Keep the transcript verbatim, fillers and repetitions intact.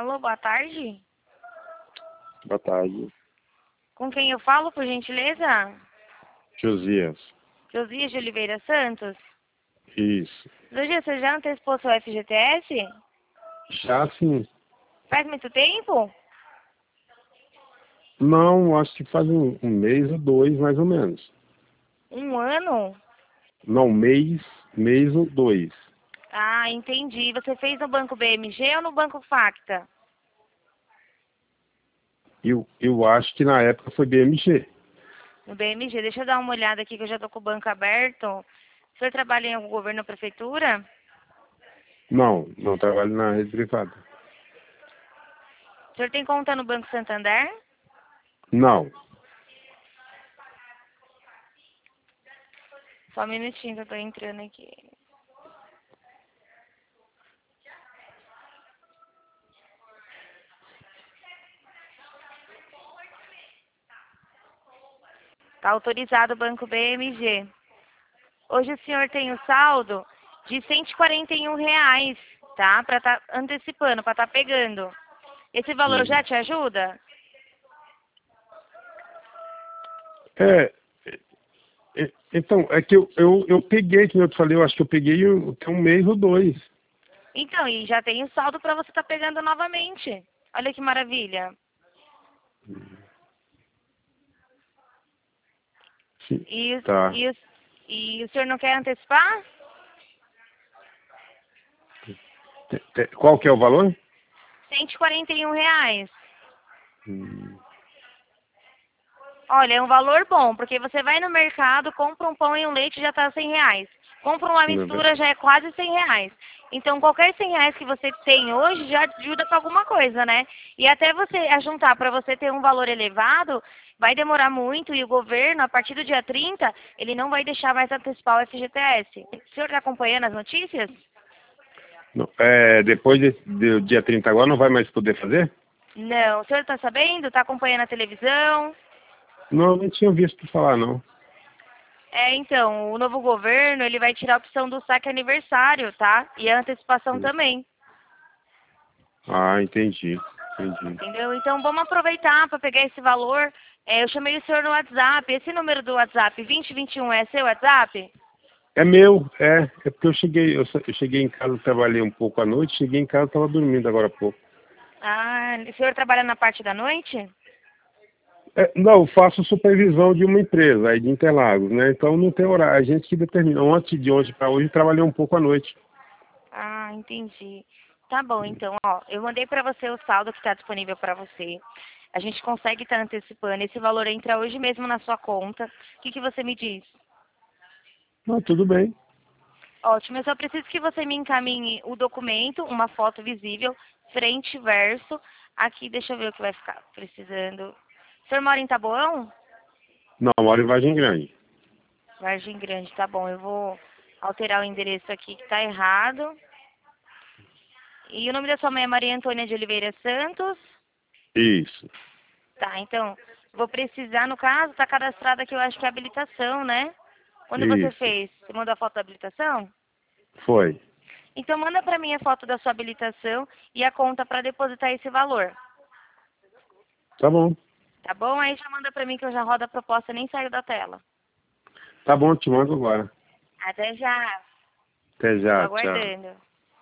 Alô, boa tarde. Boa tarde. Com quem eu falo, por gentileza? Josias. Josias de Oliveira Santos. Isso. Josias, você já antecipou seu F G T S? Já sim. Faz muito tempo? Não, acho que faz um, um mês ou dois, mais ou menos. Um ano? Não, mês, mês ou dois. Ah, entendi. Você fez no Banco B M G ou no Banco Facta? Eu, eu acho que na época foi B M G. No B M G. Deixa eu dar uma olhada aqui que eu já tô com o banco aberto. O senhor trabalha em algum governo ou prefeitura? Não, não trabalho na rede privada. O senhor tem conta no Banco Santander? Não. Só um minutinho que eu tô entrando aqui. Tá autorizado o Banco B M G. Hoje o senhor tem o saldo de cento e quarenta e um reais, tá? Pra tá antecipando, pra tá pegando. Esse valor Hum. já te ajuda? É, é, então, é que eu, eu, eu peguei, que eu te falei, eu acho que eu peguei um, tem um mês ou dois. Então, e já tem o saldo pra você tá pegando novamente. Olha que maravilha. Sim. E, o- Tá. e, o- e o senhor não quer antecipar? Te- te- Qual que é o valor? cento e quarenta e um reais. Hum. Olha, é um valor bom, porque você vai no mercado, compra um pão e um leite já tá cem reais. Compra uma Não é mistura verdade. já é quase cem reais. Então qualquer cem reais que você tem hoje já ajuda para alguma coisa, né? E até você ajuntar para você ter um valor elevado, vai demorar muito e o governo, a partir do dia trinta, ele não vai deixar mais antecipar o F G T S. O senhor está acompanhando as notícias? Não, é, depois de- do dia trinta agora não vai mais poder fazer? Não. O senhor está sabendo? Está acompanhando a televisão? Não, não tinha visto falar, não. É, então, o novo governo, ele vai tirar a opção do saque aniversário, tá? E a antecipação também, Ah, entendi. Entendi. entendeu? Então, vamos aproveitar para pegar esse valor. É, eu chamei o senhor no WhatsApp. Esse número do WhatsApp, vinte vinte e um, é seu WhatsApp? É meu, é. É porque eu cheguei, eu, sa- eu cheguei em casa, trabalhei um pouco à noite, cheguei em casa, estava dormindo agora há pouco. Ah, o senhor trabalha na parte da noite? É, não, eu faço supervisão de uma empresa aí de Interlagos, né? Então não tem horário, a gente que determina. Ontem, de ontem para hoje, trabalhei um pouco à noite. Ah, entendi. Tá bom, então, ó, eu mandei para você o saldo que está disponível para você. A gente consegue estar antecipando. Esse valor entra hoje mesmo na sua conta. O que, que você me diz? Ah, tudo bem. Ótimo, eu só preciso que você me encaminhe o documento, uma foto visível, frente e verso. Aqui, deixa eu ver o que vai ficar precisando. O senhor mora em Taboão? Não, moro em Vargem Grande. Vargem Grande, tá bom. Eu vou alterar o endereço aqui que tá errado. E o nome da sua mãe é Maria Antônia de Oliveira Santos? Isso. Tá, então, vou precisar, no caso, tá cadastrado aqui, eu acho que é habilitação, né? Onde você Isso. fez? Você mandou a foto da habilitação? Foi. Então, manda pra mim a foto da sua habilitação e a conta para depositar esse valor. Tá bom. Tá bom? Aí já manda pra mim que eu já rodo a proposta, nem saio da tela. Tá bom, te mando agora. Até já. Até Tô já, tchau. aguardando.